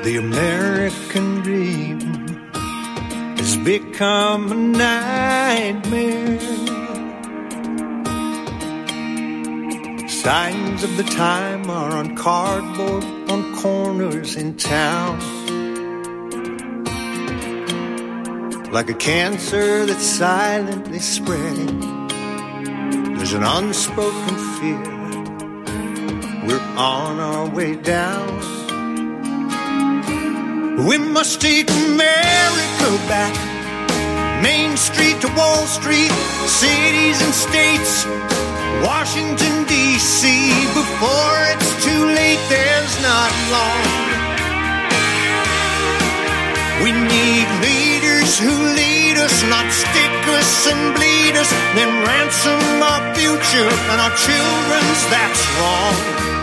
The American dream has become a nightmare. Signs of the time are on cardboard on corners in town. Like a cancer that's silently spreading, there's an unspoken fear. We're on our way down. We must take America back. Main Street to Wall Street, cities and states, Washington, D.C. Before it's too late, there's not long. We need leaders who lead us, not stick us and bleed us, then ransom our future and our children's, that's wrong.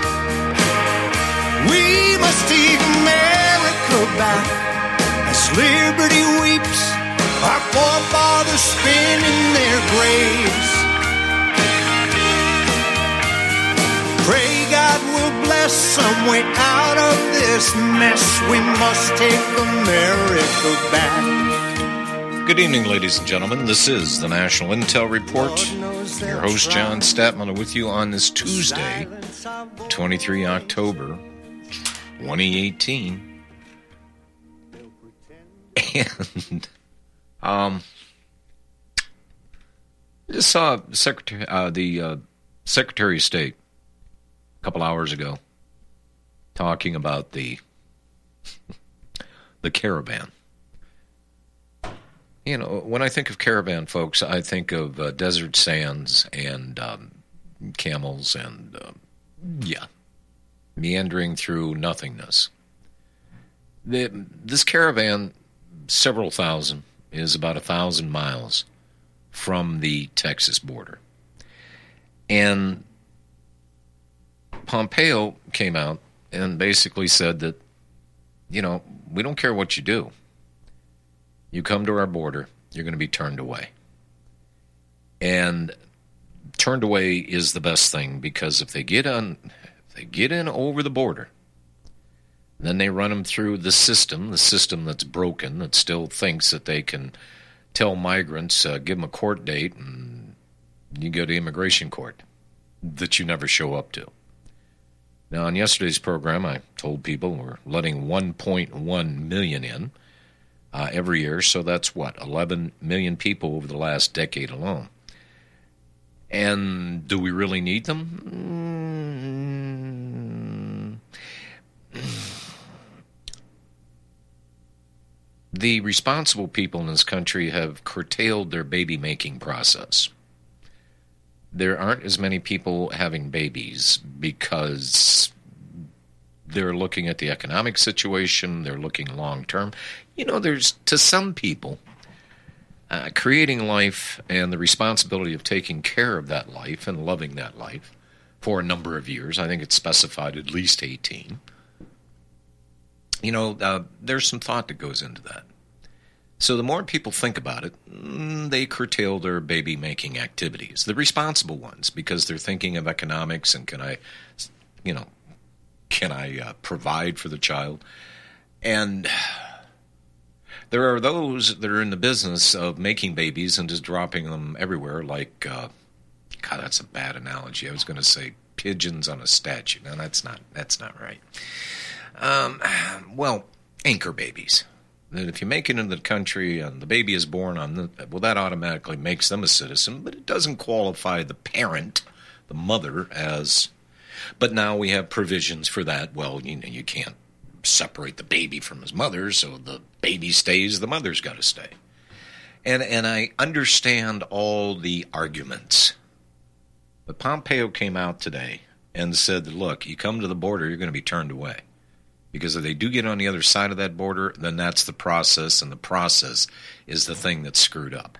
We must take America back as liberty weeps, our forefathers spin in their graves. Pray God will bless some way out of this mess. We must take America back. Good evening, ladies and gentlemen. This is the National Intel Report. Your host, John Statman, with you on this Tuesday, 23 October, 2018. And, I just saw the Secretary of State a couple hours ago talking about the caravan. You know, when I think of caravan, folks, I think of desert sands and camels and, meandering through nothingness. This caravan, several thousand, is about 1,000 miles from the Texas border. And Pompeo came out and basically said that, you know, we don't care what you do. You come to our border, you're going to be turned away. And turned away is the best thing, because if they get in over the border, then they run them through the system that's broken, that still thinks that they can tell migrants, give them a court date, and you go to immigration court that you never show up to. Now, on yesterday's program, I told people we're letting 1.1 million in every year, so that's 11 million people over the last decade alone. And do we really need them? The responsible people in this country have curtailed their baby-making process. There aren't as many people having babies because they're looking at the economic situation, they're looking long-term. You know, there's, to some people, creating life and the responsibility of taking care of that life and loving that life for a number of years, I think it's specified at least 18, you know, there's some thought that goes into that. So the more people think about it, they curtail their baby-making activities, the responsible ones, because they're thinking of economics and can I provide for the child? And there are those that are in the business of making babies and just dropping them everywhere, like, God, that's a bad analogy. I was going to say pigeons on a statue. No, that's not right. Anchor babies. That if you make it into the country and the baby is born that automatically makes them a citizen, but it doesn't qualify the parent, the mother, as. But now we have provisions for that. Well, you know, you can't separate the baby from his mother, so the baby stays, the mother's got to stay. And I understand all the arguments. But Pompeo came out today and said, look, you come to the border, you're going to be turned away. Because if they do get on the other side of that border, then that's the process, and the process is the thing that's screwed up.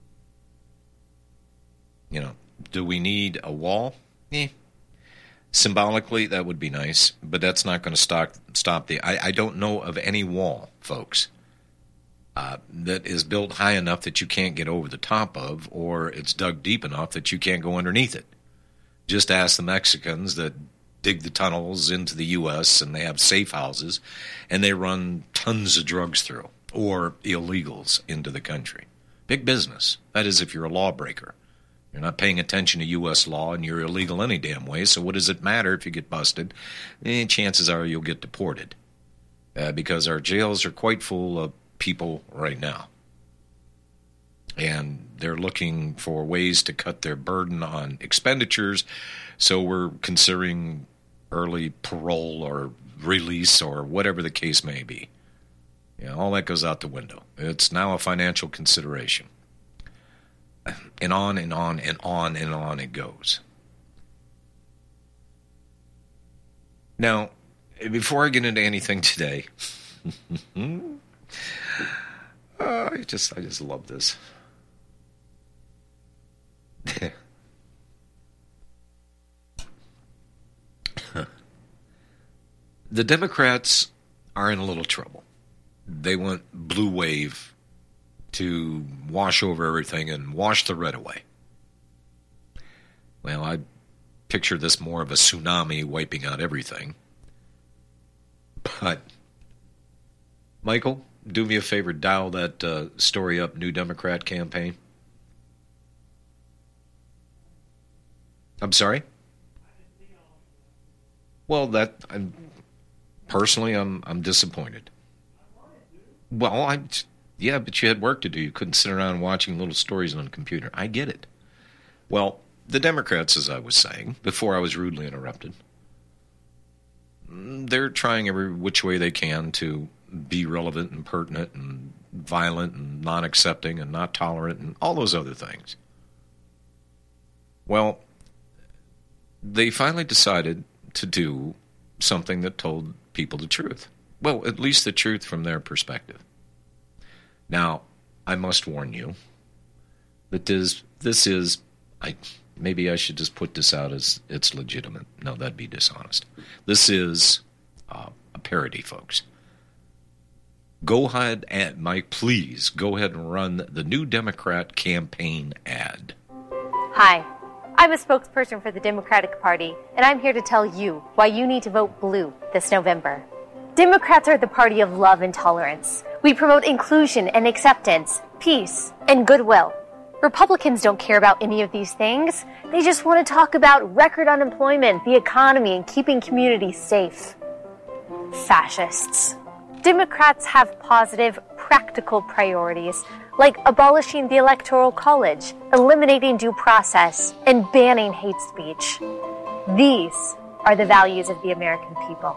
You know, do we need a wall? Symbolically, that would be nice, but that's not going to stop the... I don't know of any wall, folks, that is built high enough that you can't get over the top of, or it's dug deep enough that you can't go underneath it. Just ask the Mexicans that dig the tunnels into the U.S., and they have safe houses, and they run tons of drugs through, or illegals into the country. Big business. That is, if you're a lawbreaker. You're not paying attention to U.S. law, and you're illegal any damn way, so what does it matter if you get busted? Chances are you'll get deported. Because our jails are quite full of people right now. And they're looking for ways to cut their burden on expenditures, so we're considering early parole or release or whatever the case may be. All that goes out the window. It's now a financial consideration. And on and on and on and on it goes. Now, before I get into anything today, I just love this. The Democrats are in a little trouble. They want blue wave to wash over everything and wash the red away. Well, I picture this more of a tsunami wiping out everything. But, Michael, do me a favor, dial that story up, New Democrat campaign. I'm sorry? Well, I'm disappointed. Well, yeah, but you had work to do. You couldn't sit around watching little stories on a computer. I get it. Well, the Democrats, as I was saying, before I was rudely interrupted, they're trying every which way they can to be relevant and pertinent and violent and non-accepting and not tolerant and all those other things. Well, they finally decided to do something that told people the truth. Well, at least the truth from their perspective. Now, I must warn you that maybe I should just put this out as it's legitimate. No, that'd be dishonest. This is a parody, folks. Go ahead and, Mike, please go ahead and run the New Democrat campaign ad. Hi, I'm a spokesperson for the Democratic Party, and I'm here to tell you why you need to vote blue this November. Democrats are the party of love and tolerance. We promote inclusion and acceptance, peace, and goodwill. Republicans don't care about any of these things. They just want to talk about record unemployment, the economy, and keeping communities safe. Fascists. Democrats have positive, practical priorities, like abolishing the Electoral College, eliminating due process, and banning hate speech. These are the values of the American people.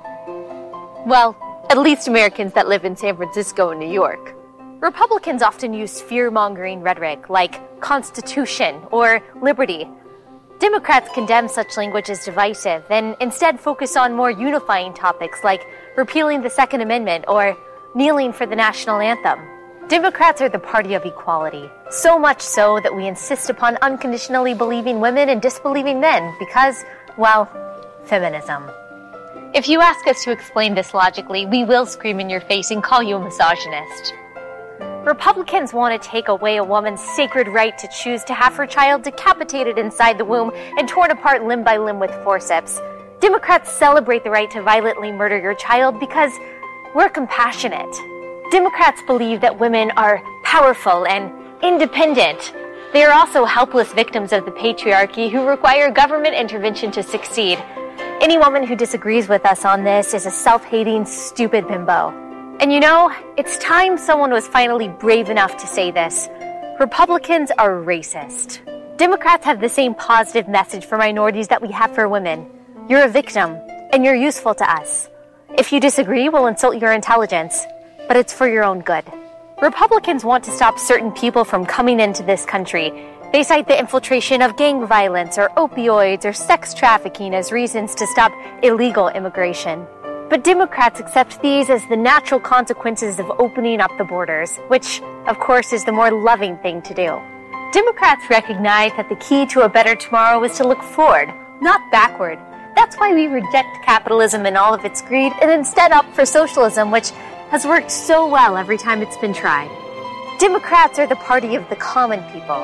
Well, at least Americans that live in San Francisco and New York. Republicans often use fear-mongering rhetoric like Constitution or liberty. Democrats condemn such language as divisive and instead focus on more unifying topics like repealing the Second Amendment or kneeling for the national anthem. Democrats are the party of equality, so much so that we insist upon unconditionally believing women and disbelieving men because, well, feminism. If you ask us to explain this logically, we will scream in your face and call you a misogynist. Republicans want to take away a woman's sacred right to choose to have her child decapitated inside the womb and torn apart limb by limb with forceps. Democrats celebrate the right to violently murder your child because we're compassionate. Democrats believe that women are powerful and independent. They are also helpless victims of the patriarchy who require government intervention to succeed. Any woman who disagrees with us on this is a self-hating, stupid bimbo. And you know, it's time someone was finally brave enough to say this. Republicans are racist. Democrats have the same positive message for minorities that we have for women. You're a victim, and you're useful to us. If you disagree, we'll insult your intelligence, but it's for your own good. Republicans want to stop certain people from coming into this country. They cite the infiltration of gang violence or opioids or sex trafficking as reasons to stop illegal immigration. But Democrats accept these as the natural consequences of opening up the borders, which, of course, is the more loving thing to do. Democrats recognize that the key to a better tomorrow is to look forward, not backward. That's why we reject capitalism and all of its greed and instead opt for socialism, which has worked so well every time it's been tried. Democrats are the party of the common people,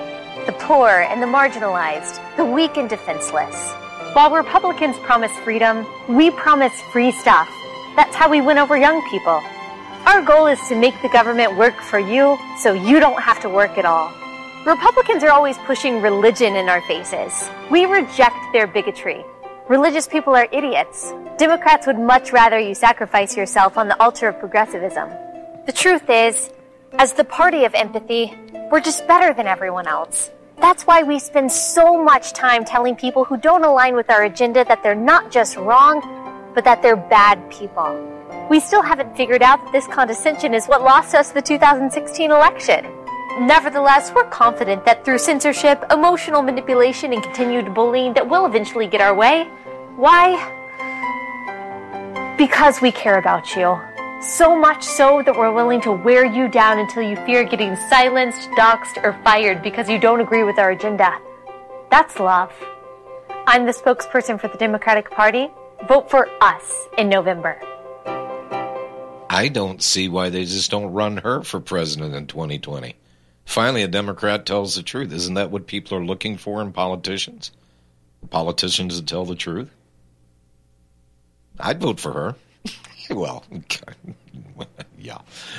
the poor and the marginalized, the weak and defenseless. While Republicans promise freedom, we promise free stuff. That's how we win over young people. Our goal is to make the government work for you so you don't have to work at all. Republicans are always pushing religion in our faces. We reject their bigotry. Religious people are idiots. Democrats would much rather you sacrifice yourself on the altar of progressivism. The truth is, as the party of empathy, we're just better than everyone else. That's why we spend so much time telling people who don't align with our agenda that they're not just wrong, but that they're bad people. We still haven't figured out that this condescension is what lost us the 2016 election. Nevertheless, we're confident that through censorship, emotional manipulation, and continued bullying that we'll eventually get our way. Why? Because we care about you. So much so that we're willing to wear you down until you fear getting silenced, doxxed, or fired because you don't agree with our agenda. That's love. I'm the spokesperson for the Democratic Party. Vote for us in November. I don't see why they just don't run her for president in 2020. Finally, a Democrat tells the truth. Isn't that what people are looking for in politicians? Politicians that tell the truth? I'd vote for her. Well, yeah.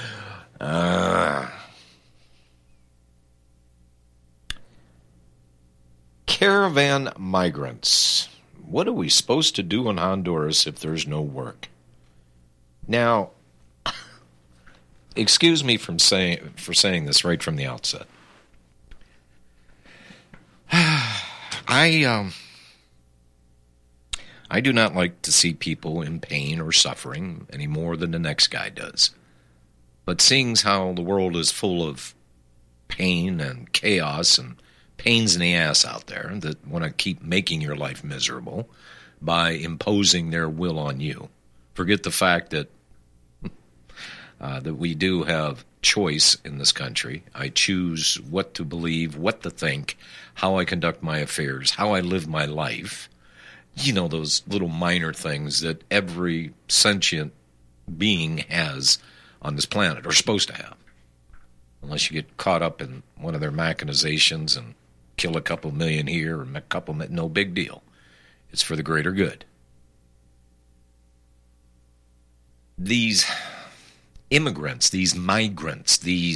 Caravan migrants. What are we supposed to do in Honduras if there's no work? Now, excuse me for saying this right from the outset. I do not like to see people in pain or suffering any more than the next guy does. But seeing how the world is full of pain and chaos and pains in the ass out there that want to keep making your life miserable by imposing their will on you, forget the fact that that we do have choice in this country. I choose what to believe, what to think, how I conduct my affairs, how I live my life. You know, those little minor things that every sentient being has on this planet, or supposed to have. Unless you get caught up in one of their machinations and kill a couple million here or a couple, no big deal. It's for the greater good. These immigrants, these migrants,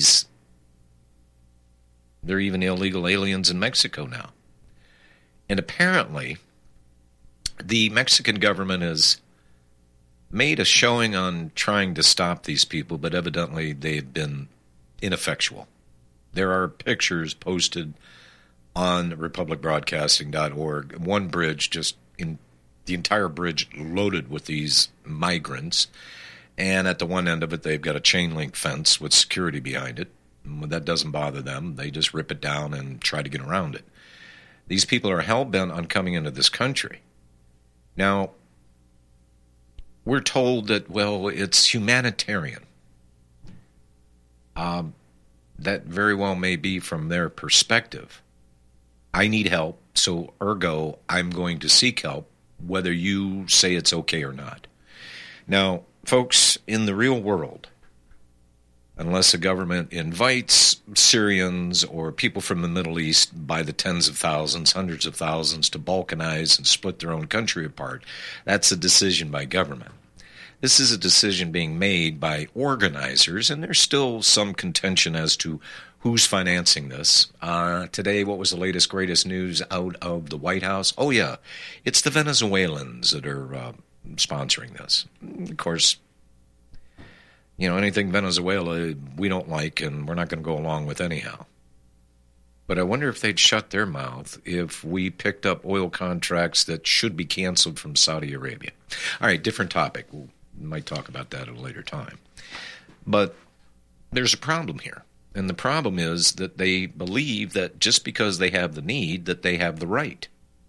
they're even illegal aliens in Mexico now. And apparently, the Mexican government has made a showing on trying to stop these people, but evidently they've been ineffectual. There are pictures posted on republicbroadcasting.org. One bridge, just in the entire bridge loaded with these migrants. And at the one end of it, they've got a chain link fence with security behind it. That doesn't bother them. They just rip it down and try to get around it. These people are hell-bent on coming into this country. Now, we're told that, well, it's humanitarian. That very well may be from their perspective. I need help, so ergo, I'm going to seek help, whether you say it's okay or not. Now, folks, in the real world, unless a government invites Syrians or people from the Middle East by the tens of thousands, hundreds of thousands to balkanize and split their own country apart, that's a decision by government. This is a decision being made by organizers, and there's still some contention as to who's financing this. Today, what was the latest, greatest news out of the White House? Oh, yeah, it's the Venezuelans that are sponsoring this. Of course, you know, anything Venezuela we don't like and we're not going to go along with anyhow. But I wonder if they'd shut their mouth if we picked up oil contracts that should be canceled from Saudi Arabia. All right, different topic. We might talk about that at a later time. But there's a problem here. And the problem is that they believe that just because they have the need, that they have the right.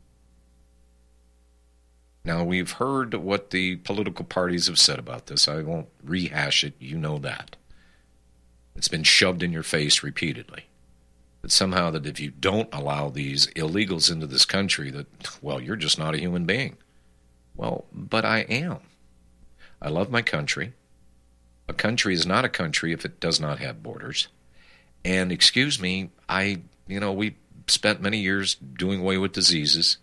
Now, we've heard what the political parties have said about this. I won't rehash it. You know that. It's been shoved in your face repeatedly. That somehow that if you don't allow these illegals into this country, that, well, you're just not a human being. Well, but I am. I love my country. A country is not a country if it does not have borders. And excuse me, we spent many years doing away with diseases,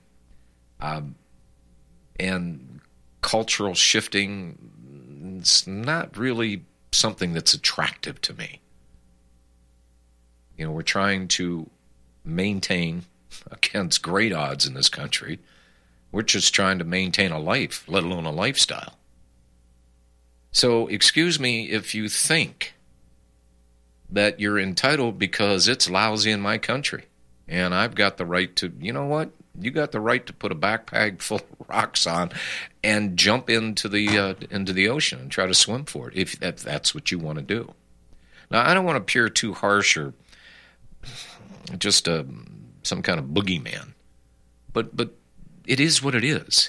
and cultural shifting is not really something that's attractive to me. You know, we're trying to maintain, against great odds in this country, we're just trying to maintain a life, let alone a lifestyle. So excuse me if you think that you're entitled because it's lousy in my country, and I've got the right to, you know what? You got the right to put a backpack full of rocks on and jump into the ocean and try to swim for it, if that's what you want to do. Now, I don't want to appear too harsh or just some kind of boogeyman, but it is what it is.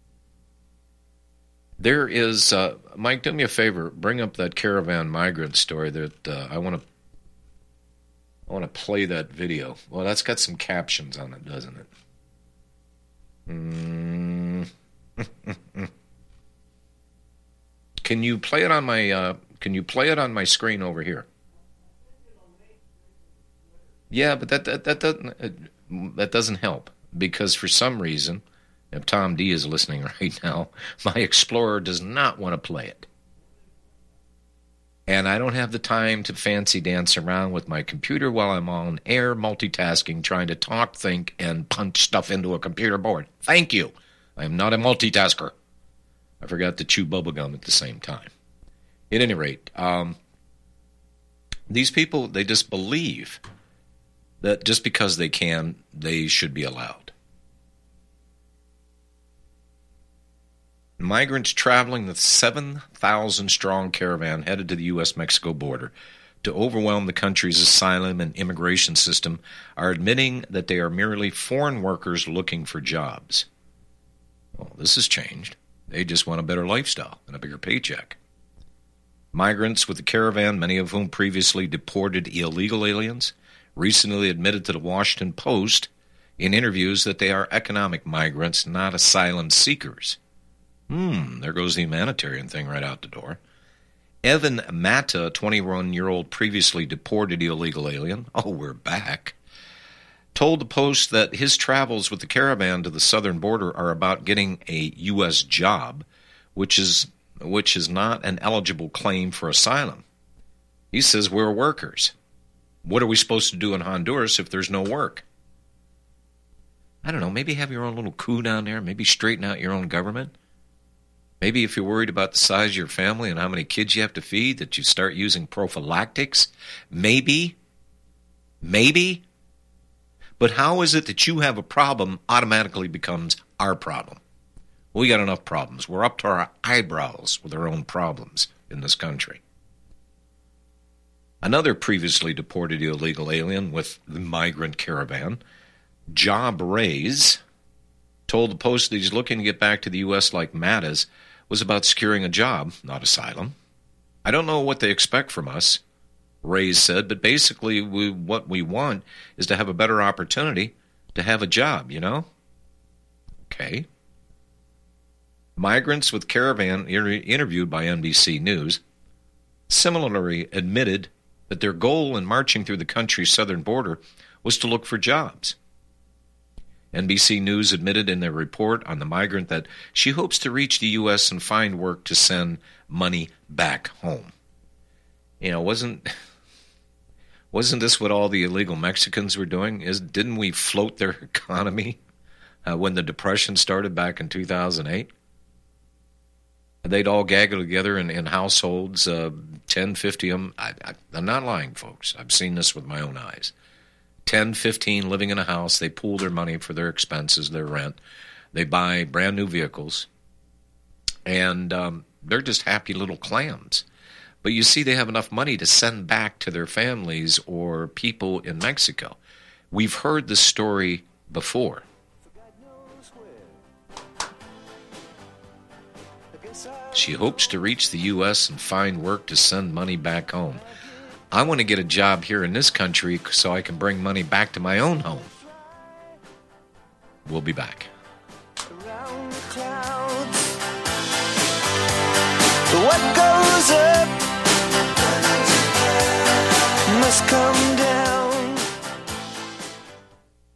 There is, Mike, do me a favor, bring up that caravan migrant story that I want to play that video. Well, that's got some captions on it, doesn't it? Can you play it on my screen over here? Yeah, but that doesn't help, because for some reason, if Tom D is listening right now, my Explorer does not want to play it. And I don't have the time to fancy dance around with my computer while I'm on air multitasking, trying to talk, think, and punch stuff into a computer board. Thank you. I am not a multitasker. I forgot to chew bubblegum at the same time. At any rate, these people, they just believe that just because they can, they should be allowed. Migrants traveling the 7,000-strong caravan headed to the U.S.-Mexico border to overwhelm the country's asylum and immigration system are admitting that they are merely foreign workers looking for jobs. Well, this has changed. They just want a better lifestyle and a bigger paycheck. Migrants with the caravan, many of whom previously deported illegal aliens, recently admitted to the Washington Post in interviews that they are economic migrants, not asylum seekers. There goes the humanitarian thing right out the door. Evan Mata, a 21-year-old previously deported illegal alien, we're back, told the Post that his travels with the caravan to the southern border are about getting a U.S. job, which is not an eligible claim for asylum. He says, we're workers. What are we supposed to do in Honduras if there's no work? I don't know, maybe have your own little coup down there, maybe straighten out your own government. Maybe if you're worried about the size of your family and how many kids you have to feed, that you start using prophylactics. Maybe. But how is it that you have a problem automatically becomes our problem? We got enough problems. We're up to our eyebrows with our own problems in this country. Another previously deported illegal alien with the migrant caravan, Job Reyes, told the Post that he's looking to get back to the U.S. like Matta's, was about securing a job, not asylum. I don't know what they expect from us, Reyes said, but basically what we want is to have a better opportunity to have a job, you know? Okay. Migrants with caravan interviewed by NBC News similarly admitted that their goal in marching through the country's southern border was to look for jobs. NBC News admitted in their report on the migrant that she hopes to reach the U.S. and find work to send money back home. You know, wasn't this what all the illegal Mexicans were doing? Didn't we float their economy when the Depression started back in 2008? They'd all gaggle together in households, 10, 50 of them. I'm not lying, folks. I've seen this with my own eyes. 10, 15 living in a house. They pool their money for their expenses, their rent. They buy brand new vehicles. And they're just happy little clams. But you see, they have enough money to send back to their families or people in Mexico. We've heard this story before. She hopes to reach the U.S. and find work to send money back home. I want to get a job here in this country so I can bring money back to my own home. We'll be back. Around the clouds, what goes up must come down.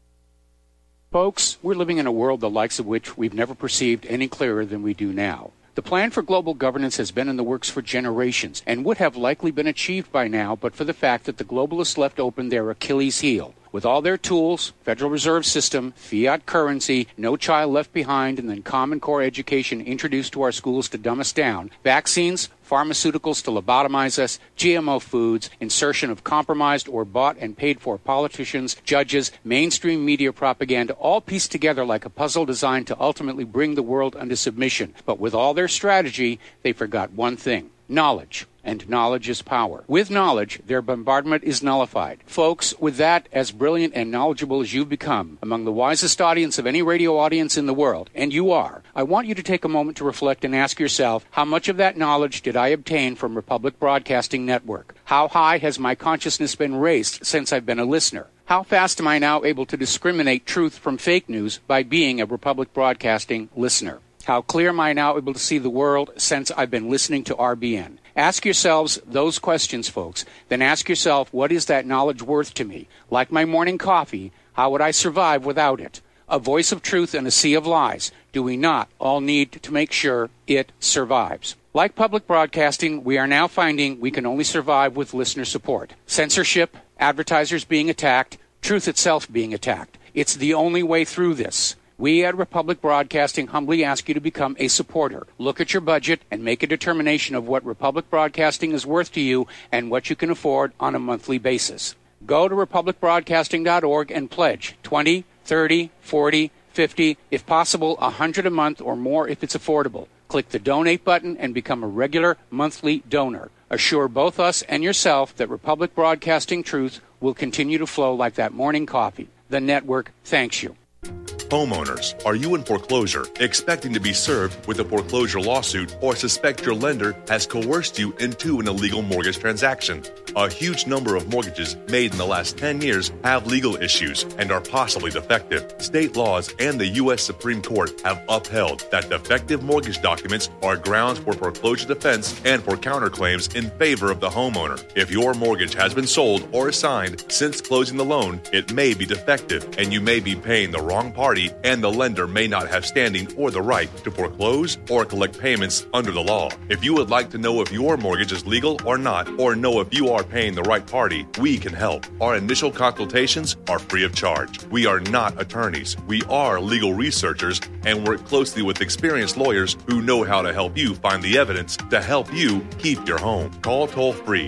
Folks, we're living in a world the likes of which we've never perceived any clearer than we do now. The plan for global governance has been in the works for generations and would have likely been achieved by now but for the fact that the globalists left open their Achilles heel. With all their tools, Federal Reserve System, fiat currency, no child left behind, and then Common Core education introduced to our schools to dumb us down, vaccines, pharmaceuticals to lobotomize us, GMO foods, insertion of compromised or bought and paid for politicians, judges, mainstream media propaganda, all pieced together like a puzzle designed to ultimately bring the world under submission. But with all their strategy, they forgot one thing: knowledge. And knowledge is power. With knowledge, their bombardment is nullified. Folks, with that, as brilliant and knowledgeable as you've become, among the wisest audience of any radio audience in the world, and you are, I want you to take a moment to reflect and ask yourself, how much of that knowledge did I obtain from Republic Broadcasting Network? How high has my consciousness been raised since I've been a listener? How fast am I now able to discriminate truth from fake news by being a Republic Broadcasting listener? How clear am I now able to see the world since I've been listening to RBN? Ask yourselves those questions, folks. Then ask yourself, what is that knowledge worth to me? Like my morning coffee, how would I survive without it? A voice of truth in a sea of lies. Do we not all need to make sure it survives? Like public broadcasting, we are now finding we can only survive with listener support. Censorship, advertisers being attacked, truth itself being attacked. It's the only way through this. We at Republic Broadcasting humbly ask you to become a supporter. Look at your budget and make a determination of what Republic Broadcasting is worth to you and what you can afford on a monthly basis. Go to republicbroadcasting.org and pledge $20, $30, $40, $50, if possible, $100 a month or more if it's affordable. Click the donate button and become a regular monthly donor. Assure both us and yourself that Republic Broadcasting truth will continue to flow like that morning coffee. The network thanks you. Homeowners, are you in foreclosure, expecting to be served with a foreclosure lawsuit, or suspect your lender has coerced you into an illegal mortgage transaction? A huge number of mortgages made in the last 10 years have legal issues and are possibly defective. State laws and the U.S. Supreme Court have upheld that defective mortgage documents are grounds for foreclosure defense and for counterclaims in favor of the homeowner. If your mortgage has been sold or assigned since closing the loan, it may be defective and you may be paying the wrong party, and the lender may not have standing or the right to foreclose or collect payments under the law. If you would like to know if your mortgage is legal or not, or know if you are paying the right party, we can help. Our initial consultations are free of charge. We are not attorneys. We are legal researchers and work closely with experienced lawyers who know how to help you find the evidence to help you keep your home. Call toll-free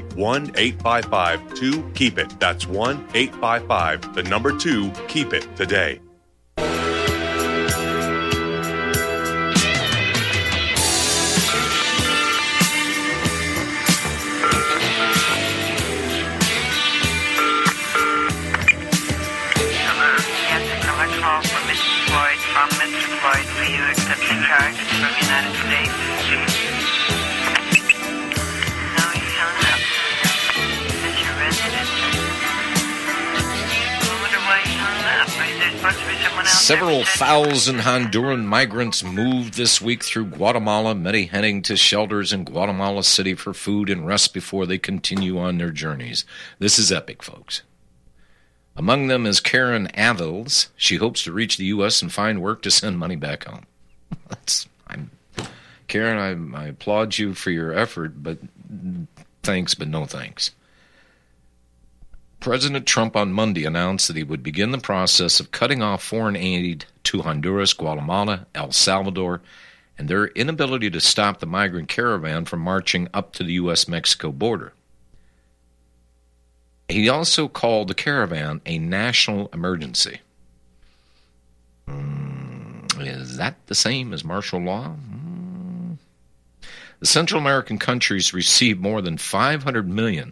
1-855-2-KEEP-IT. That's 1-855-2-KEEP-IT today. Several thousand Honduran migrants moved this week through Guatemala, many heading to shelters in Guatemala City for food and rest before they continue on their journeys. This is epic, folks. Among them is Karen Avils. She hopes to reach the U.S. and find work to send money back home. Karen, I applaud you for your effort, but thanks, but no thanks. President Trump on Monday announced that he would begin the process of cutting off foreign aid to Honduras, Guatemala, El Salvador, and their inability to stop the migrant caravan from marching up to the U.S.-Mexico border. He also called the caravan a national emergency. Is that the same as martial law? The Central American countries receive more than $500 million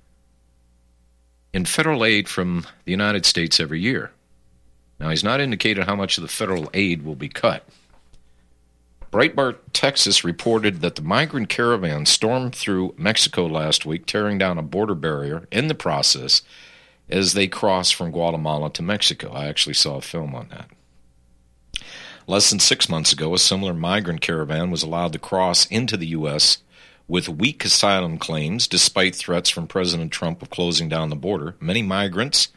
in federal aid from the United States every year. Now, he's not indicated how much of the federal aid will be cut. Breitbart, Texas reported that the migrant caravan stormed through Mexico last week, tearing down a border barrier in the process as they crossed from Guatemala to Mexico. I actually saw a film on that. Less than 6 months ago, a similar migrant caravan was allowed to cross into the U.S. with weak asylum claims, despite threats from President Trump of closing down the border. Many migrants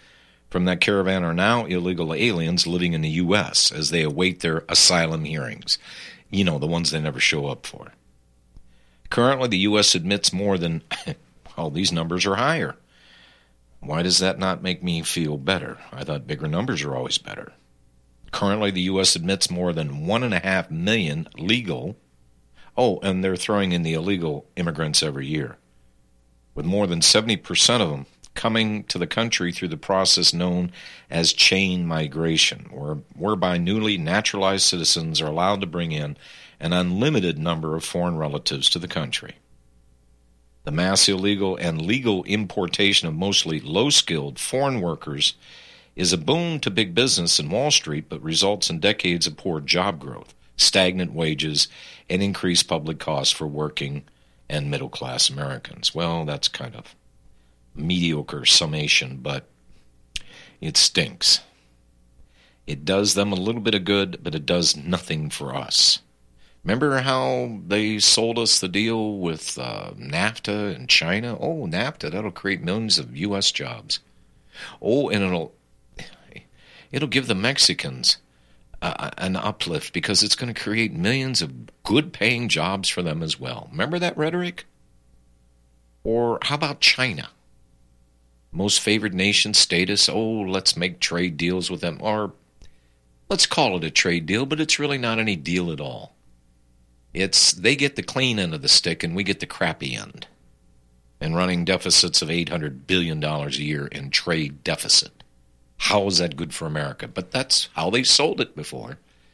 from that caravan are now illegal aliens living in the U.S. as they await their asylum hearings. You know, the ones they never show up for. Currently, the U.S. admits more than, well, these numbers are higher. Why does that not make me feel better? I thought bigger numbers are always better. Currently, the U.S. admits more than 1.5 million legal. Oh, and they're throwing in the illegal immigrants every year, with more than 70% of them coming to the country through the process known as chain migration, whereby newly naturalized citizens are allowed to bring in an unlimited number of foreign relatives to the country. The mass illegal and legal importation of mostly low-skilled foreign workers is a boon to big business and Wall Street, but results in decades of poor job growth, stagnant wages, and increased public costs for working and middle-class Americans. Well, that's kind of mediocre summation, but it stinks. It does them a little bit of good, but it does nothing for us. Remember how they sold us the deal with NAFTA and China? Oh, NAFTA, that'll create millions of U.S. jobs. Oh, and it'll give the Mexicans an uplift because it's going to create millions of good-paying jobs for them as well. Remember that rhetoric? Or how about China? Most favored nation status, oh, let's make trade deals with them. Or let's call it a trade deal, but it's really not any deal at all. They get the clean end of the stick and we get the crappy end. And running deficits of $800 billion a year in trade deficit. How is that good for America? But that's how they sold it before.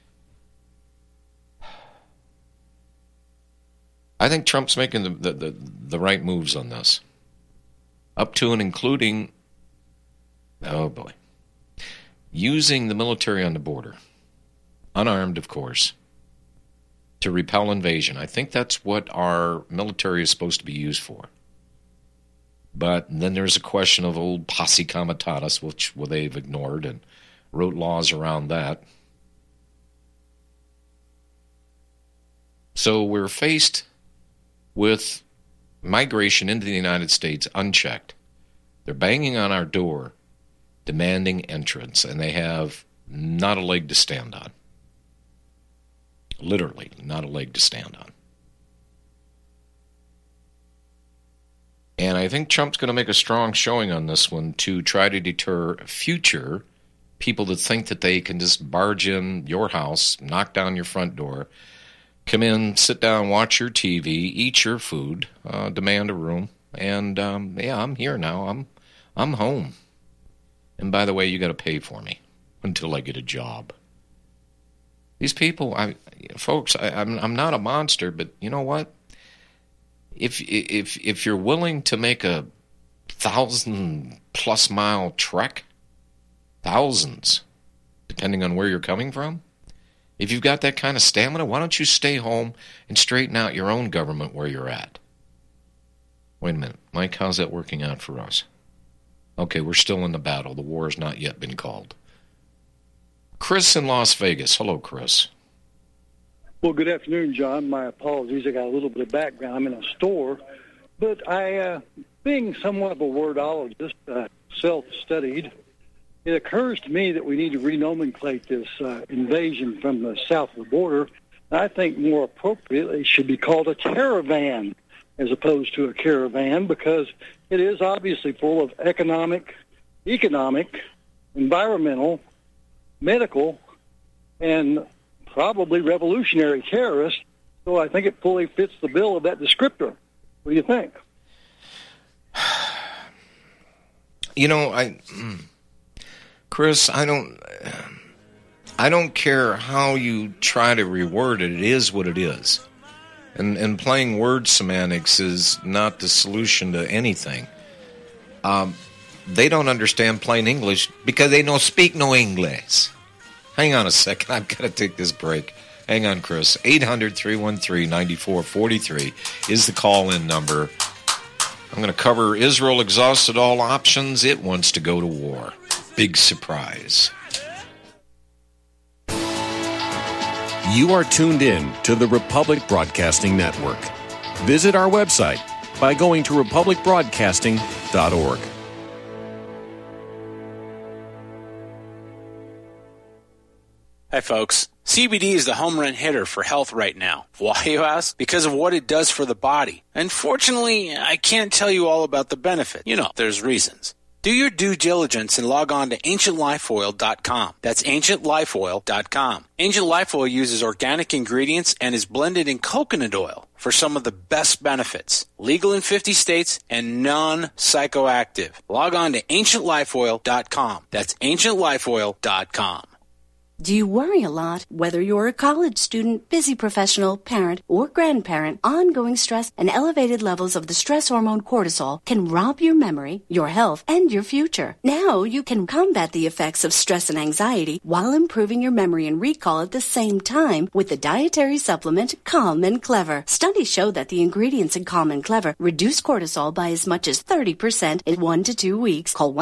I think Trump's making the right moves on this. Up to and including, oh boy, using the military on the border, unarmed of course, to repel invasion. I think that's what our military is supposed to be used for. But then there's a question of old posse comitatus, which they've ignored and wrote laws around that. So we're faced with migration into the United States unchecked. They're banging on our door, demanding entrance, and they have not a leg to stand on. Literally, not a leg to stand on. And I think Trump's going to make a strong showing on this one to try to deter future people that think that they can just barge in your house, knock down your front door, come in, sit down, watch your TV, eat your food, demand a room, and yeah, I'm here now. I'm home. And by the way, you got to pay for me until I get a job. These people, folks, I'm not a monster, but you know what? If you're willing to make a 1,000+ mile trek, thousands, depending on where you're coming from, if you've got that kind of stamina, why don't you stay home and straighten out your own government where you're at? Wait a minute, Mike, how's that working out for us? Okay, we're still in the battle. The war has not yet been called. Chris in Las Vegas. Hello, Chris. Well, good afternoon, John. My apologies. I got a little bit of background. I'm in a store. But I, being somewhat of a wordologist, self-studied, it occurs to me that we need to renomenclate this invasion from the south of the border. I think more appropriately it should be called a caravan as opposed to a caravan because it is obviously full of economic, environmental, medical, and probably revolutionary terrorists. So I think it fully fits the bill of that descriptor. What do you think? You know, Chris, I don't care how you try to reword it. It is what it is. And playing word semantics is not the solution to anything. They don't understand plain English because they don't speak no English. Hang on a second. I've got to take this break. Hang on, Chris. 800-313-9443 is the call-in number. I'm going to cover Israel exhausted all options. It wants to go to war. Big surprise. You are tuned in to the Republic Broadcasting Network. Visit our website by going to republicbroadcasting.org. Hi, folks. CBD is the home run hitter for health right now. Why, you ask? Because of what it does for the body. Unfortunately, I can't tell you all about the benefit. You know, there's reasons. Do your due diligence and log on to AncientLifeOil.com. That's AncientLifeOil.com. Ancient Life Oil uses organic ingredients and is blended in coconut oil for some of the best benefits. Legal in 50 states and non-psychoactive. Log on to AncientLifeOil.com. That's AncientLifeOil.com. Do you worry a lot? Whether you're a college student, busy professional, parent, or grandparent, ongoing stress and elevated levels of the stress hormone cortisol can rob your memory, your health, and your future. Now you can combat the effects of stress and anxiety while improving your memory and recall at the same time with the dietary supplement Calm and Clever. Studies show that the ingredients in Calm and Clever reduce cortisol by as much as 30% in 1 to 2 weeks. Call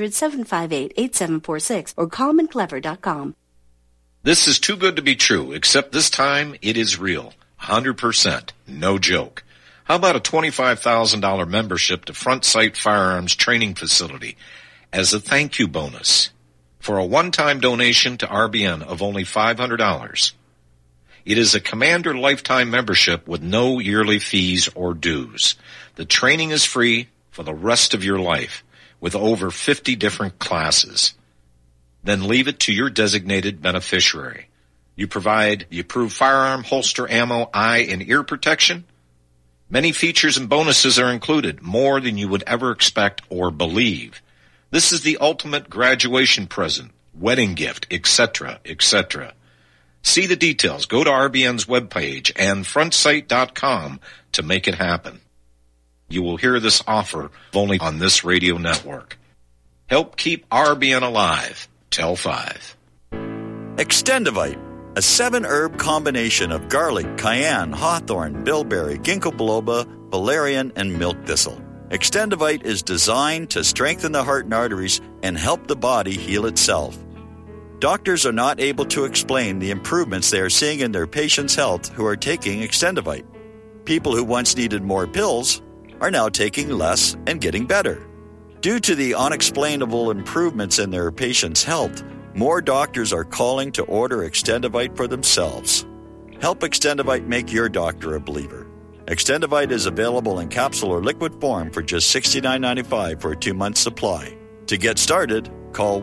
1-800-758-8746 or calmandclever.com. This is too good to be true, except this time it is real. 100%. No joke. How about a $25,000 membership to Front Sight Firearms Training Facility as a thank you bonus for a one-time donation to RBN of only $500? It is a Commander lifetime membership with no yearly fees or dues. The training is free for the rest of your life with over 50 different classes. Then leave it to your designated beneficiary. You provide the approved firearm, holster, ammo, eye, and ear protection. Many features and bonuses are included, more than you would ever expect or believe. This is the ultimate graduation present, wedding gift, etc., etc. See the details. Go to RBN's webpage and frontsight.com to make it happen. You will hear this offer only on this radio network. Help keep RBN alive. Tell 5. Extendivite, a 7-herb combination of garlic, cayenne, hawthorn, bilberry, ginkgo biloba, valerian, and milk thistle. Extendivite is designed to strengthen the heart and arteries and help the body heal itself. Doctors are not able to explain the improvements they are seeing in their patients' health who are taking Extendivite. People who once needed more pills are now taking less and getting better. Due to the unexplainable improvements in their patients' health, more doctors are calling to order Extendivite for themselves. Help Extendivite make your doctor a believer. Extendivite is available in capsule or liquid form for just $69.95 for a 2-month supply. To get started, call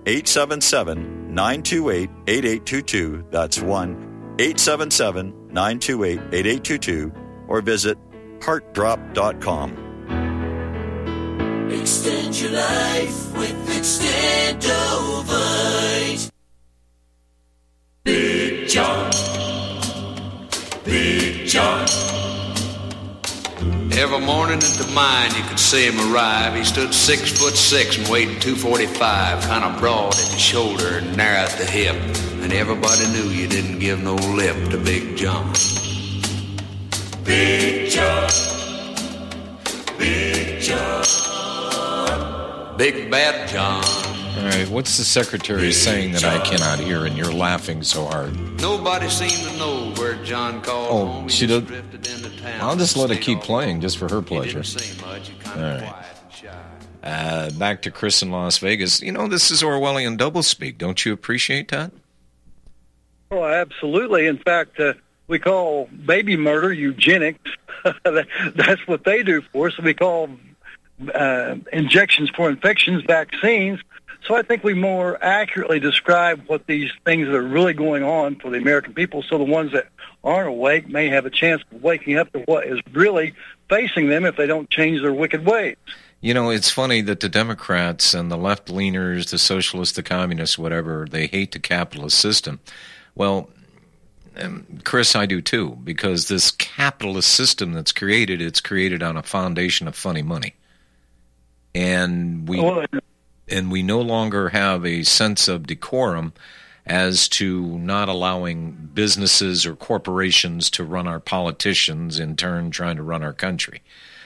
1-877-928-8822. That's 1-877-928-8822. Or visit heartdrop.com. Extend your life with Extendovite. Big John. Big John. Every morning at the mine you could see him arrive. He stood 6'6" and weighed 245, kind of broad at the shoulder and narrow at the hip. And everybody knew you didn't give no lip to Big John. Big John. Big John. Big Bad John. All right, what's the secretary saying that I cannot hear and you're laughing so hard? Nobody seemed to know where John called home. She did. I'll just let it keep playing just for her pleasure. All right. Back to Chris in Las Vegas. You know, this is Orwellian doublespeak. Don't you appreciate that? Oh, absolutely. In fact, we call baby murder eugenics. That's what they do for us. We call injections for infections vaccines. So I think we more accurately describe what these things that are really going on for the American people, so the ones that aren't awake may have a chance of waking up to what is really facing them if they don't change their wicked ways. You know, it's funny that the Democrats and the left-leaners, the socialists, the communists, whatever, they hate the capitalist system. Well, Chris, I do too, because this capitalist system that's created, it's created on a foundation of funny money. And we no longer have a sense of decorum as to not allowing businesses or corporations to run our politicians, in turn trying to run our country.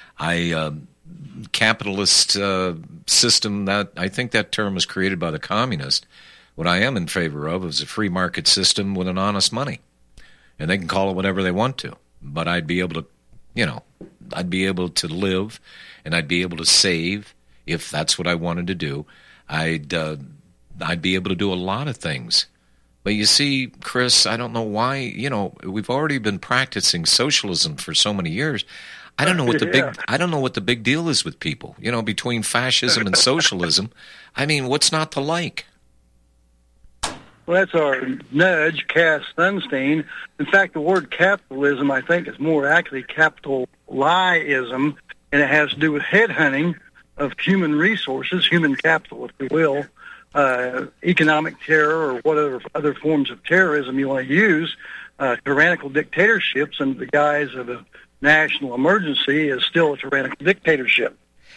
Capitalist system, that I think that term was created by the communists. What I am in favor of is a free market system with an honest money. And they can call it whatever they want to. But I'd be able to, I'd be able to live and I'd be able to save if that's what I wanted to do. I'd be able to do a lot of things But you see, Chris, I don't know why, we've already been practicing socialism for so many years. I don't know what the big deal is with people, between fascism and socialism. I mean, what's not to like? Well, that's our nudge, Cass Sunstein. In fact, the word capitalism, I think, is more accurately capitalism, and it has to do with headhunting of human resources, human capital, if you will, economic terror or whatever other forms of terrorism you want to use, tyrannical dictatorships under the guise of a national emergency is still a tyrannical dictatorship.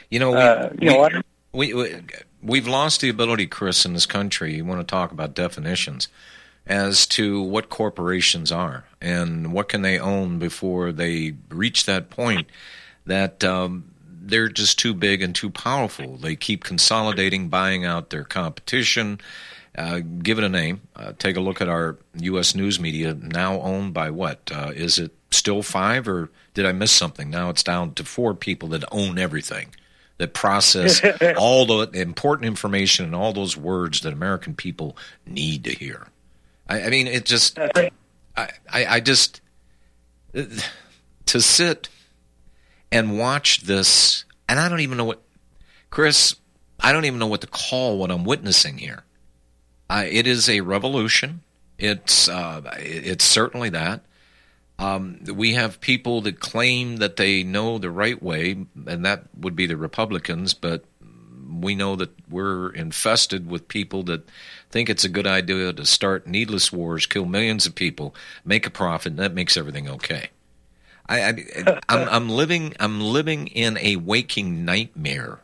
We've lost the ability, Chris, in this country, you want to talk about definitions, as to what corporations are and what can they own before they reach that point that they're just too big and too powerful. They keep consolidating, buying out their competition. Give it a name. Take a look at our U.S. news media, now owned by what? Is it still 5, or did I miss something? Now it's down to 4 people that own everything, that process all the important information and all those words that American people need to hear. I mean, it just, I just, to sit and watch this, and I don't even know what, Chris, I don't even know what to call what I'm witnessing here. It is a revolution. It's certainly that. We have people that claim that they know the right way, and that would be the Republicans, but we know that we're infested with people that think it's a good idea to start needless wars, kill millions of people, make a profit, and that makes everything okay. I'm living in a waking nightmare.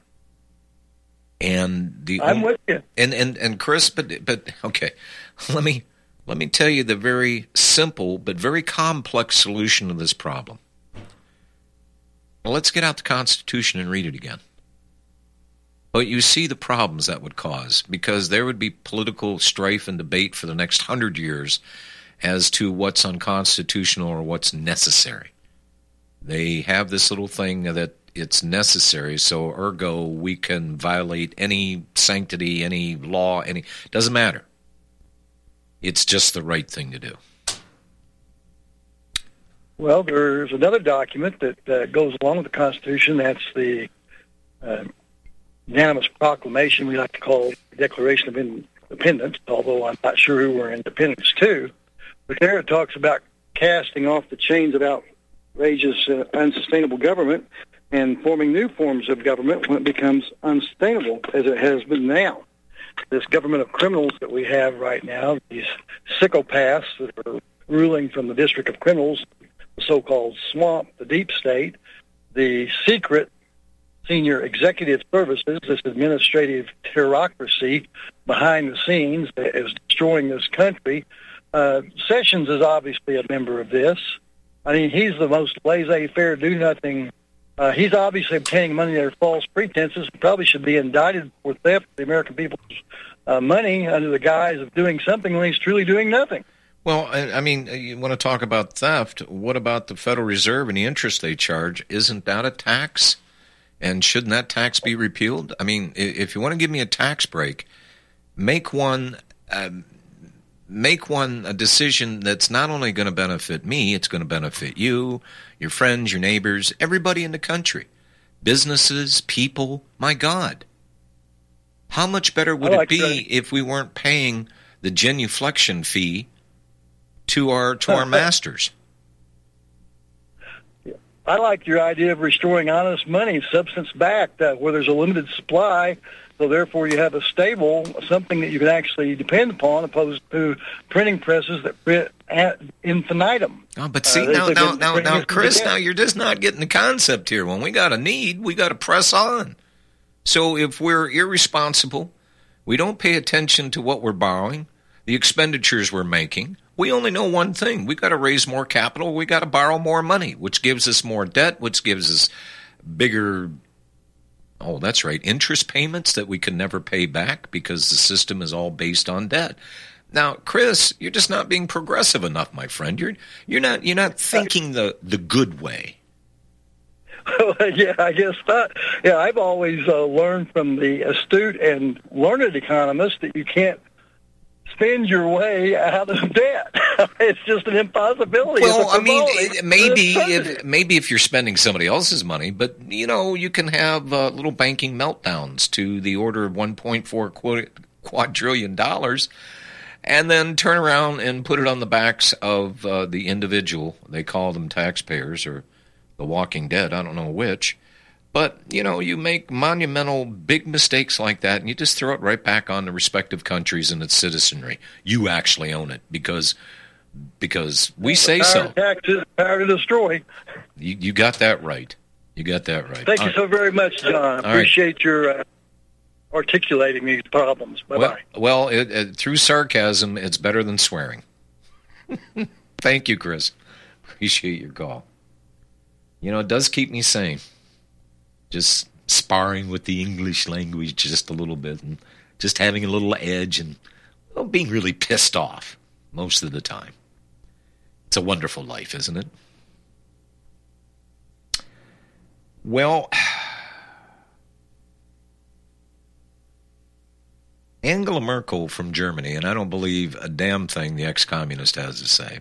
And I'm with you. And Chris, but okay, let me tell you the very simple but very complex solution to this problem. Well, let's get out the Constitution and read it again. But you see the problems that would cause, because there would be political strife and debate for the next 100 years as to what's unconstitutional or what's necessary. They have this little thing that it's necessary, so ergo we can violate any sanctity, any law, doesn't matter. It's just the right thing to do. Well, there's another document that goes along with the Constitution. That's the unanimous proclamation we like to call the Declaration of Independence, although I'm not sure who we're independents to. But there it talks about casting off the chains of outrageous, unsustainable government and forming new forms of government when it becomes unsustainable, as it has been now. This government of criminals that we have right now, these psychopaths that are ruling from the District of Criminals, the so-called swamp, the deep state, the secret senior executive services, this administrative bureaucracy behind the scenes that is destroying this country. Sessions is obviously a member of this. I mean, he's the most laissez-faire, do-nothing. He's obviously obtaining money under false pretenses. He probably should be indicted for theft of the American people's money under the guise of doing something when he's truly doing nothing. Well, I mean, you want to talk about theft. What about the Federal Reserve and the interest they charge? Isn't that a tax? And shouldn't that tax be repealed? I mean, if you want to give me a tax break, make one a decision that's not only going to benefit me, it's going to benefit you, your friends, your neighbors, everybody in the country, businesses, people. My God, how much better would it be if we weren't paying the genuflection fee to our masters? I like your idea of restoring honest money, substance-backed, where there's a limited supply, so therefore you have a stable, something that you can actually depend upon, opposed to printing presses that print ad infinitum. Oh, but see, now, Chris, now you're just not getting the concept here. When we got a need, we got to press on. So if we're irresponsible, we don't pay attention to what we're borrowing, the expenditures we're making, we only know one thing. We got to raise more capital. We got to borrow more money, which gives us more debt, which gives us bigger, oh, that's right, interest payments that we can never pay back because the system is all based on debt. Now, Chris, you're just not being progressive enough, my friend. You're not thinking the good way. Yeah, I guess not. Yeah, I've always learned from the astute and learned economists that you can't spend your way out of debt. It's just an impossibility. Well, I mean, maybe if you're spending somebody else's money, but, you can have little banking meltdowns to the order of $1.4 quadrillion, and then turn around and put it on the backs of the individual. They call them taxpayers or the Walking Dead. I don't know which. But, you make monumental big mistakes like that, and you just throw it right back on the respective countries and its citizenry. You actually own it because we say so. Taxes, power to destroy. You got that right. You got that right. Thank you so very much, John. Appreciate your articulating these problems. Bye-bye. Well, through sarcasm, it's better than swearing. Thank you, Chris. Appreciate your call. It does keep me sane. Just sparring with the English language just a little bit and just having a little edge and being really pissed off most of the time. It's a wonderful life, isn't it? Well, Angela Merkel from Germany, and I don't believe a damn thing the ex-communist has to say,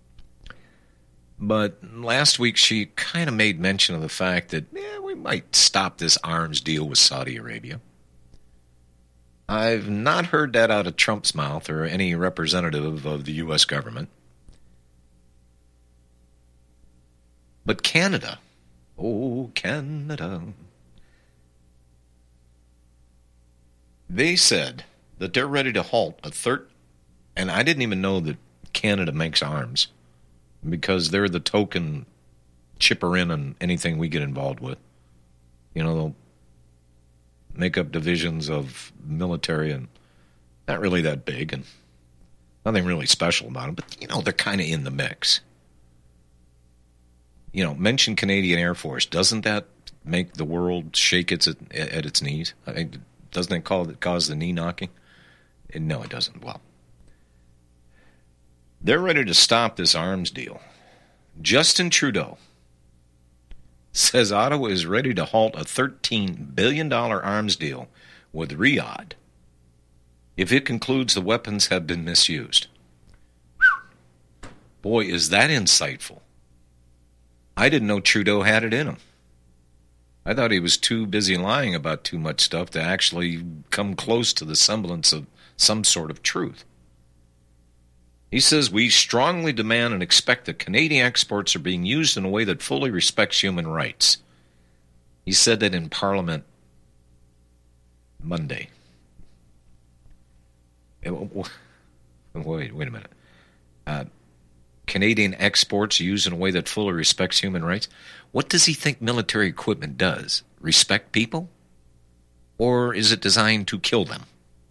but last week she kind of made mention of the fact that we might stop this arms deal with Saudi Arabia. I've not heard that out of Trump's mouth or any representative of the U.S. government. But Canada, Canada, they said that they're ready to halt and I didn't even know that Canada makes arms, because they're the token chipper in on anything we get involved with. They'll make up divisions of military and not really that big and nothing really special about them, but, they're kind of in the mix. Mention Canadian Air Force. Doesn't that make the world shake at its knees? I think, doesn't it cause the knee knocking? No, it doesn't. Well, they're ready to stop this arms deal. Justin Trudeau says Ottawa is ready to halt a $13 billion arms deal with Riyadh if it concludes the weapons have been misused. Boy, is that insightful. I didn't know Trudeau had it in him. I thought he was too busy lying about too much stuff to actually come close to the semblance of some sort of truth. He says, we strongly demand and expect that Canadian exports are being used in a way that fully respects human rights. He said that in Parliament Monday. Wait a minute. Canadian exports used in a way that fully respects human rights. What does he think military equipment does? Respect people? Or is it designed to kill them?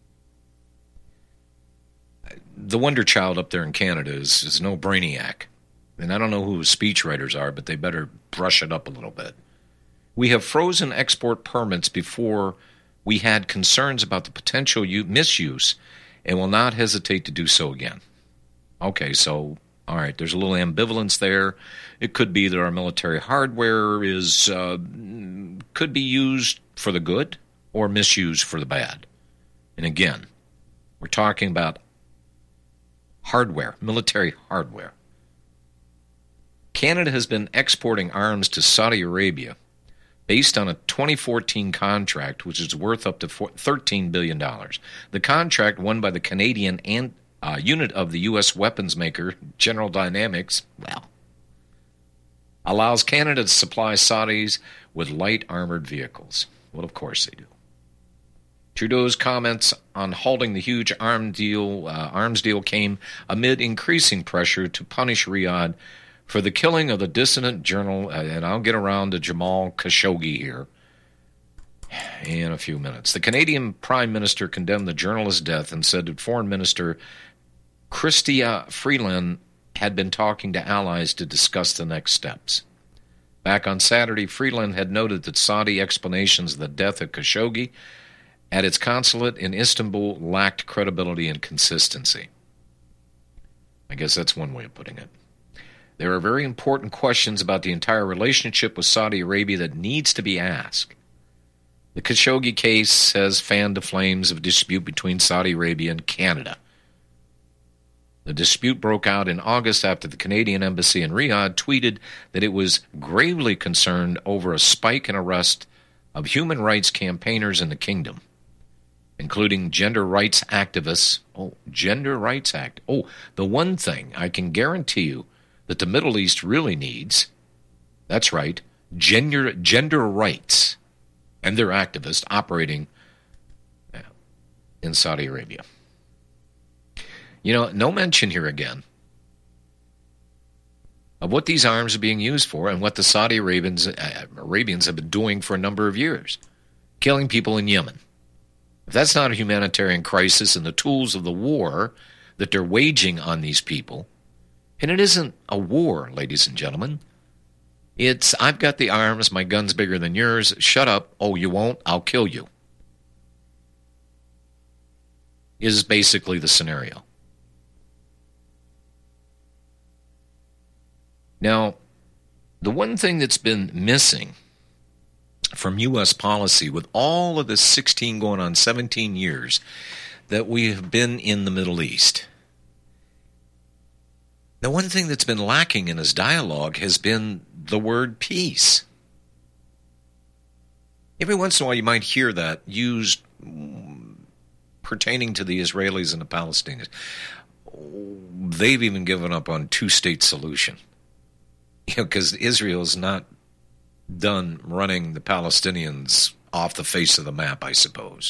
The wonder child up there in Canada is no brainiac. And I don't know who his speechwriters are, but they better brush it up a little bit. We have frozen export permits before we had concerns about the potential misuse and will not hesitate to do so again. Okay, so, all right, there's a little ambivalence there. It could be that our military hardware could be used for the good or misused for the bad. And again, we're talking about hardware, military hardware. Canada has been exporting arms to Saudi Arabia based on a 2014 contract, which is worth up to $13 billion. The contract, won by the Canadian unit of the U.S. weapons maker, General Dynamics, allows Canada to supply Saudis with light armored vehicles. Well, of course they do. Trudeau's comments on halting the huge arms deal came amid increasing pressure to punish Riyadh for the killing of the dissident journal, and I'll get around to Jamal Khashoggi here in a few minutes. The Canadian Prime Minister condemned the journalist's death and said that Foreign Minister Chrystia Freeland had been talking to allies to discuss the next steps. Back on Saturday, Freeland had noted that Saudi explanations of the death of Khashoggi at its consulate in Istanbul lacked credibility and consistency. I guess that's one way of putting it. There are very important questions about the entire relationship with Saudi Arabia that needs to be asked. The Khashoggi case has fanned the flames of dispute between Saudi Arabia and Canada. The dispute broke out in August after the Canadian embassy in Riyadh tweeted that it was gravely concerned over a spike in arrest of human rights campaigners in the kingdom, including gender rights activists. Gender rights act. The one thing I can guarantee you that the Middle East really needs, that's right, gender rights, and their activists operating in Saudi Arabia. No mention here again of what these arms are being used for and what the Saudi Arabians have been doing for a number of years, killing people in Yemen. If that's not a humanitarian crisis and the tools of the war that they're waging on these people, and it isn't a war, ladies and gentlemen. It's, I've got the arms, my gun's bigger than yours, shut up, you won't, I'll kill you, is basically the scenario. Now, the one thing that's been missing from U.S. policy with all of this 16 going on 17 years that we have been in the Middle East, the one thing that's been lacking in his dialogue has been the word peace. Every once in a while you might hear that used pertaining to the Israelis and the Palestinians. They've even given up on two-state solution. Because Israel's not done running the Palestinians off the face of the map, I suppose.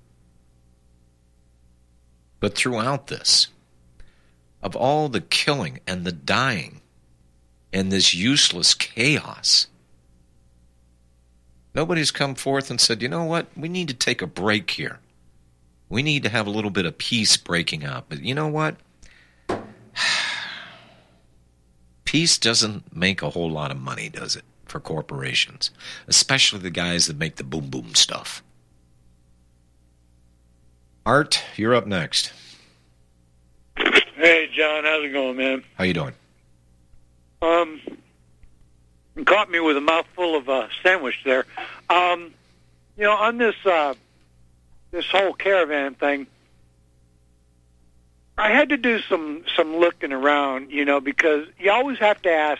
But throughout this, of all the killing and the dying and this useless chaos, nobody's come forth and said, you know what, we need to take a break here. We need to have a little bit of peace breaking out. But you know what? Peace doesn't make a whole lot of money, does it, for corporations, especially the guys that make the boom-boom stuff. Art, you're up next. Hey, John, how's it going, man? How you doing? You caught me with a mouthful of sandwich there. On this this whole caravan thing, I had to do some looking around, because you always have to ask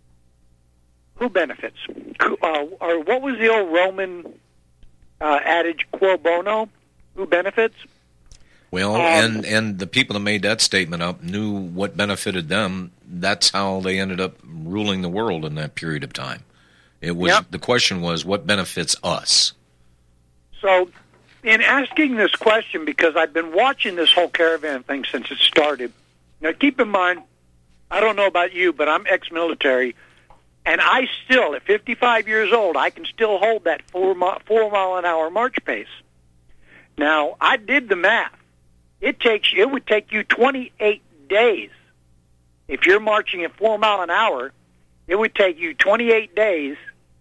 who benefits, or what was the old Roman adage, quo bono, who benefits? Well, and the people that made that statement up knew what benefited them. That's how they ended up ruling the world in that period of time. It was The question was, what benefits us? So, in asking this question, because I've been watching this whole caravan thing since it started. Now, keep in mind, I don't know about you, but I'm ex-military, and I still, at 55 years old, I can still hold that 4 mile an hour march pace. Now, I did the math. It would take you 28 days. If you're marching at 4 mile an hour, it would take you 28 days,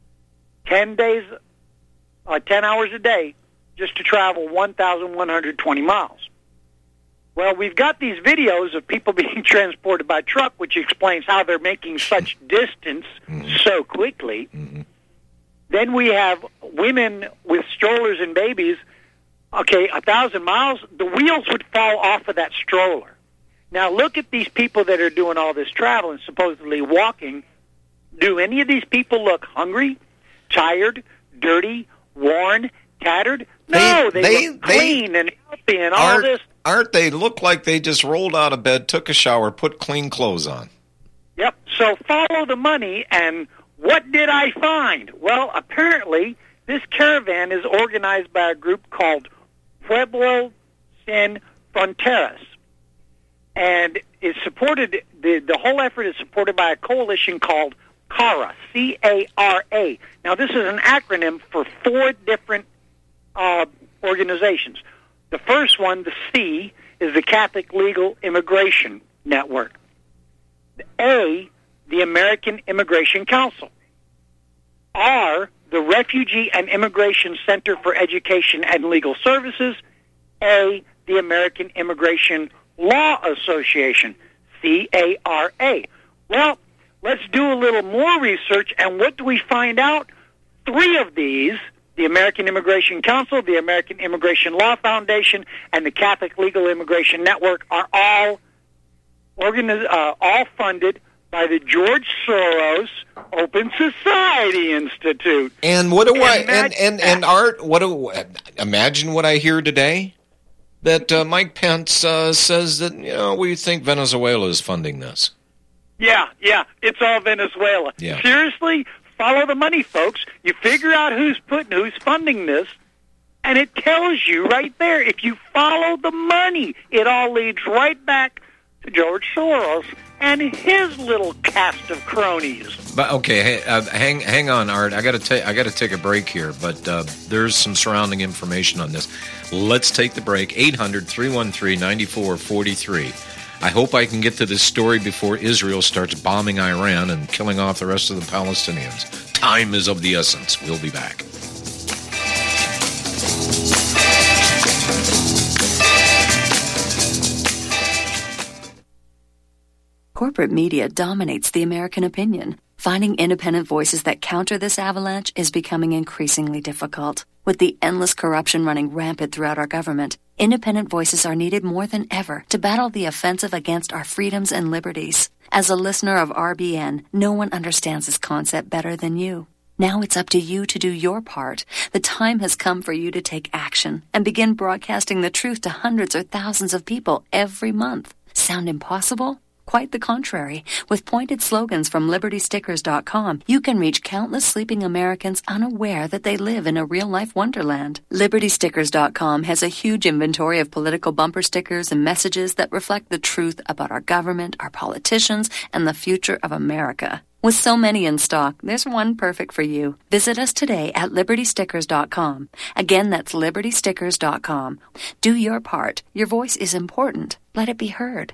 10 hours a day, just to travel 1,120 miles. Well, we've got these videos of people being transported by truck, which explains how they're making such distance so quickly. Mm-hmm. Then we have women with strollers and babies. Okay, 1,000 miles, the wheels would fall off of that stroller. Now, look at these people that are doing all this travel and supposedly walking. Do any of these people look hungry, tired, dirty, worn, tattered? No, they look clean and healthy and all this. Art, they look like they just rolled out of bed, took a shower, put clean clothes on. Yep, so follow the money, and what did I find? Well, apparently, this caravan is organized by a group called Pueblo Sin Fronteras, and it's supported, the whole effort is supported by a coalition called CARA, C-A-R-A. Now, this is an acronym for 4 different organizations. The first one, the C, is the Catholic Legal Immigration Network. The A, the American Immigration Council. R, the Refugee and Immigration Center for Education and Legal Services. A, the American Immigration Law Association, C-A-R-A. Well, let's do a little more research, and what do we find out? 3 of these, the American Immigration Council, the American Immigration Law Foundation, and the Catholic Legal Immigration Network, are all all funded by the George Soros Open Society Institute. And what do Art? Imagine what I hear today. That Mike Pence says that we think Venezuela is funding this. Yeah, it's all Venezuela. Yeah. Seriously, follow the money, folks. You figure out who's funding this, and it tells you right there. If you follow the money, it all leads right back to George Soros and his little cast of cronies. But okay, hang on, Art. I got to take a break here, but there's some surrounding information on this. Let's take the break. 800-313-9443. I hope I can get to this story before Israel starts bombing Iran and killing off the rest of the Palestinians. Time is of the essence. We'll be back. Corporate media dominates the American opinion. Finding independent voices that counter this avalanche is becoming increasingly difficult. With the endless corruption running rampant throughout our government, independent voices are needed more than ever to battle the offensive against our freedoms and liberties. As a listener of RBN, no one understands this concept better than you. Now it's up to you to do your part. The time has come for you to take action and begin broadcasting the truth to hundreds or thousands of people every month. Sound impossible? Quite the contrary. With pointed slogans from LibertyStickers.com, you can reach countless sleeping Americans unaware that they live in a real-life wonderland. LibertyStickers.com has a huge inventory of political bumper stickers and messages that reflect the truth about our government, our politicians, and the future of America. With so many in stock, there's one perfect for you. Visit us today at LibertyStickers.com. Again, that's LibertyStickers.com. Do your part. Your voice is important. Let it be heard.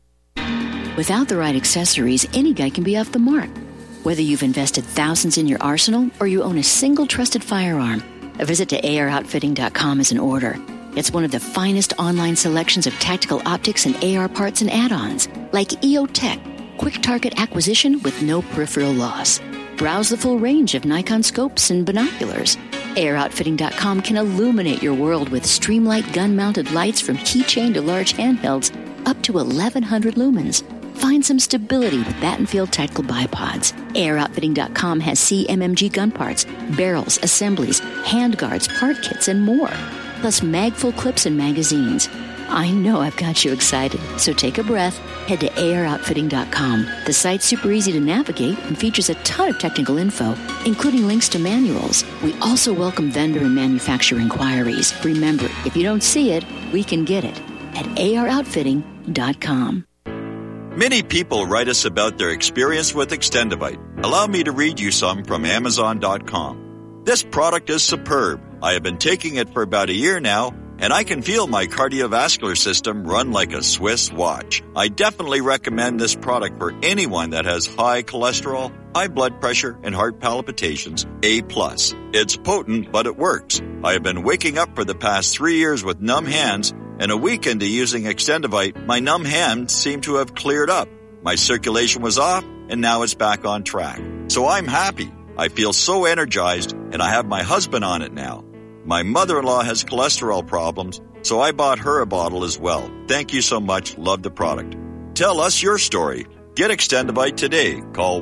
Without the right accessories, any guy can be off the mark. Whether you've invested thousands in your arsenal or you own a single trusted firearm, a visit to AROutfitting.com is in order. It's one of the finest online selections of tactical optics and AR parts and add-ons, like EOTech, quick target acquisition with no peripheral loss. Browse the full range of Nikon scopes and binoculars. AROutfitting.com can illuminate your world with Streamlight gun-mounted lights from keychain to large handhelds, up to 1,100 lumens. Find some stability with Battenfield Tactical Bipods. AROutfitting.com has CMMG gun parts, barrels, assemblies, handguards, part kits, and more. Plus mag-full clips and magazines. I know I've got you excited, so take a breath. Head to AROutfitting.com. The site's super easy to navigate and features a ton of technical info, including links to manuals. We also welcome vendor and manufacturer inquiries. Remember, if you don't see it, we can get it at AROutfitting.com. Many people write us about their experience with Extendivite. Allow me to read you some from Amazon.com. This product is superb. I have been taking it for about a year now, and I can feel my cardiovascular system run like a Swiss watch. I definitely recommend this product for anyone that has high cholesterol, high blood pressure, and heart palpitations, A+. It's potent, but it works. I have been waking up for the past 3 years with numb hands, and a week into using Extendivite, my numb hands seem to have cleared up. My circulation was off, and now it's back on track. So I'm happy. I feel so energized, and I have my husband on it now. My mother-in-law has cholesterol problems, so I bought her a bottle as well. Thank you so much. Love the product. Tell us your story. Get Extendivite today. Call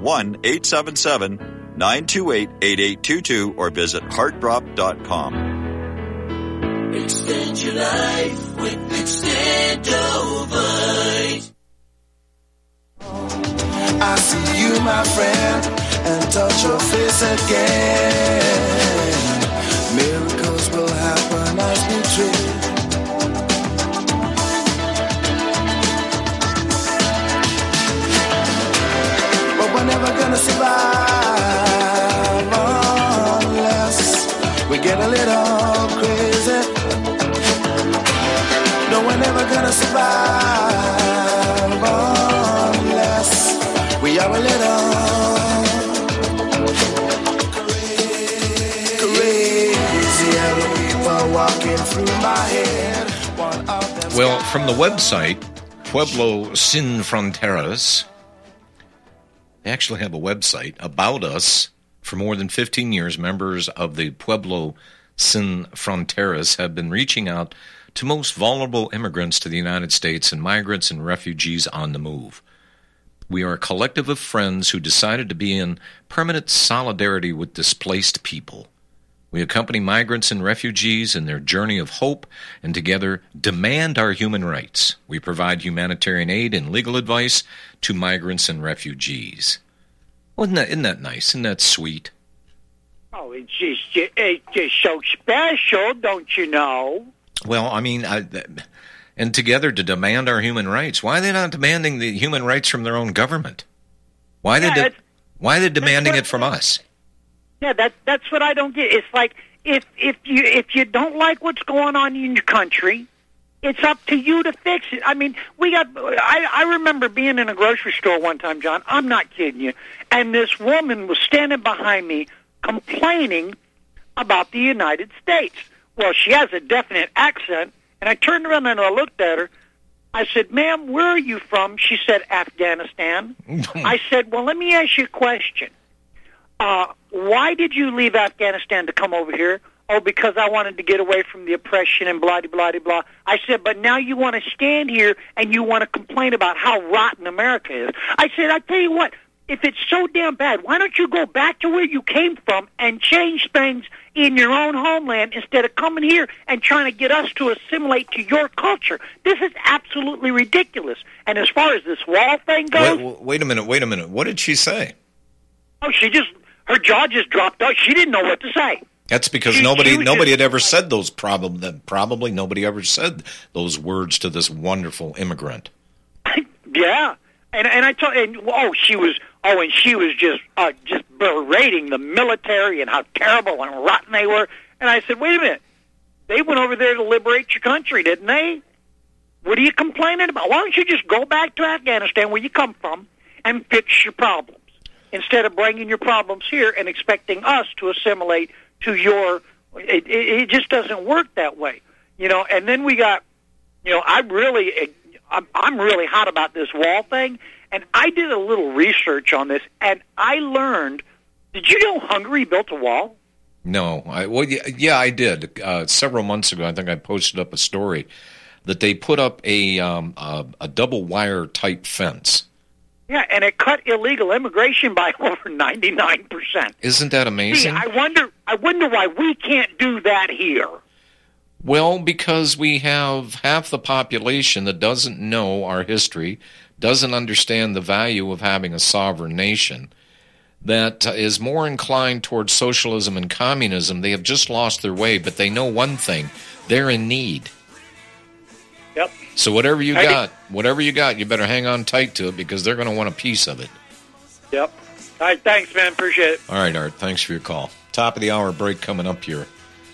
1-877-928-8822 or visit heartdrop.com. Extend your life with Extendovite. I see you, my friend, and touch your face again. Miracles will happen as we dream. But we're never gonna survive unless we get a little crazy. No, we're never gonna survive unless we are a little crazy. People walking through my head. Well, from the website, Pueblo Sin Fronteras, they actually have a website about us. For more than 15 years, members of the Pueblo Sin Fronteras have been reaching out to most vulnerable immigrants to the United States and migrants and refugees on the move. We are a collective of friends who decided to be in permanent solidarity with displaced people. We accompany migrants and refugees in their journey of hope and together demand our human rights. We provide humanitarian aid and legal advice to migrants and refugees. Well, isn't that nice? Isn't that sweet? Oh, it's just so special, don't you know? Well, I mean, and together to demand our human rights. Why are they not demanding the human rights from their own government? Why are they demanding it from us? Yeah, that's what I don't get. It's like if you don't like what's going on in your country, it's up to you to fix it. I mean, I remember being in a grocery store one time, John. I'm not kidding you. And this woman was standing behind me complaining about the United States. Well, she has a definite accent, and I turned around and I looked at her. I said, "Ma'am, where are you from?" She said, "Afghanistan." I said, "Well, let me ask you a question. Why did you leave Afghanistan to come over here?" "Oh, because I wanted to get away from the oppression and blah, blah, blah, blah." I said, "But now you want to stand here and you want to complain about how rotten America is." I said, "I tell you what, if it's so damn bad, why don't you go back to where you came from and change things in your own homeland instead of coming here and trying to get us to assimilate to your culture? This is absolutely ridiculous." And as far as this wall thing goes... Wait a minute. What did she say? Oh, her jaw just dropped out. She didn't know what to say. That's because nobody had ever said those probably nobody ever said those words to this wonderful immigrant. Yeah. And I told, she was just berating the military and how terrible and rotten they were. And I said, "Wait a minute, they went over there to liberate your country, didn't they? What are you complaining about? Why don't you just go back to Afghanistan, where you come from, and fix your problems instead of bringing your problems here and expecting us to assimilate to your?" It just doesn't work that way, you know. And then we got, I'm really hot about this wall thing, and I did a little research on this, and I learned. Did you know Hungary built a wall? No, I did. Several months ago, I think I posted up a story that they put up a double wire type fence. Yeah, and it cut illegal immigration by over 99%. Isn't that amazing? See, I wonder why we can't do that here. Well, because we have half the population that doesn't know our history, doesn't understand the value of having a sovereign nation, that is more inclined towards socialism and communism. They have just lost their way, but they know one thing: they're in need. Yep. So whatever you got, you better hang on tight to it, because they're going to want a piece of it. Yep. All right, thanks, man. Appreciate it. All right, Art, thanks for your call. Top of the hour break coming up here.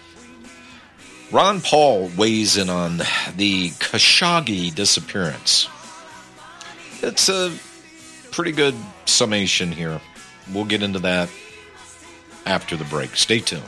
Ron Paul weighs in on the Khashoggi disappearance. It's a pretty good summation here. We'll get into that after the break. Stay tuned.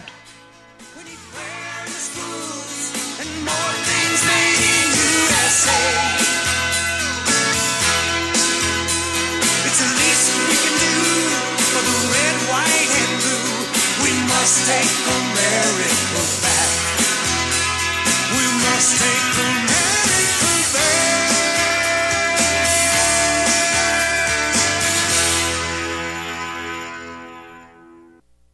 Must take America back. We must take America back.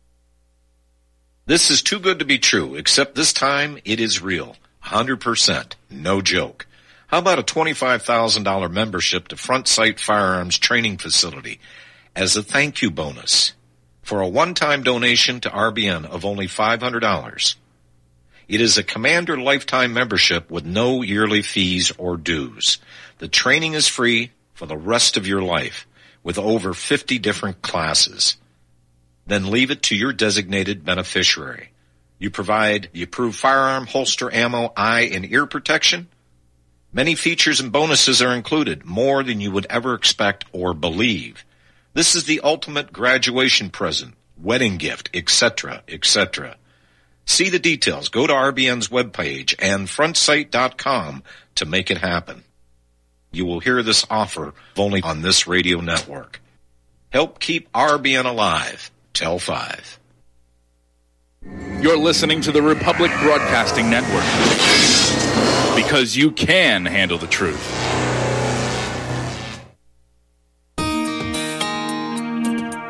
This is too good to be true, except this time it is real. 100%. No joke. How about a $25,000 membership to Front Sight Firearms Training Facility as a thank you bonus for a one-time donation to RBN of only $500. It is a Commander lifetime membership with no yearly fees or dues. The training is free for the rest of your life with over 50 different classes. Then leave it to your designated beneficiary. You provide the approved firearm, holster, ammo, eye, and ear protection. Many features and bonuses are included, more than you would ever expect or believe. This is the ultimate graduation present, wedding gift, etc., etc. See the details. Go to RBN's webpage and frontsight.com to make it happen. You will hear this offer only on this radio network. Help keep RBN alive. Tell 5. You're listening to the Republic Broadcasting Network. Because you can handle the truth.